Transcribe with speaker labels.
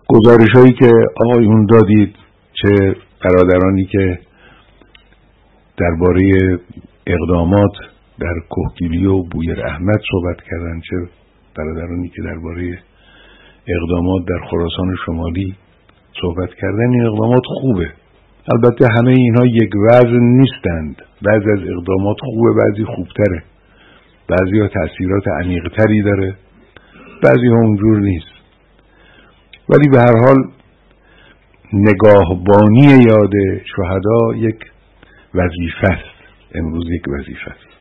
Speaker 1: گزارش‌هایی که آقایون دادید، چه برادرانی که درباره اقدامات در کهگیلی و بویر احمد صحبت کردن، چه برادرانی که درباره اقدامات در خراسان شمالی صحبت کردن، این اقدامات خوبه. البته همه اینها یک وزن نیستند، بعضی از اقدامات خوبه، بعضی خوبتره، بعضی ها تأثیرات عمیق‌تری داره، بعضی ها اونجور نیست. ولی به هر حال نگاهبانی یاد شهدا یک وظیفه است، امروز یک وظیفه است.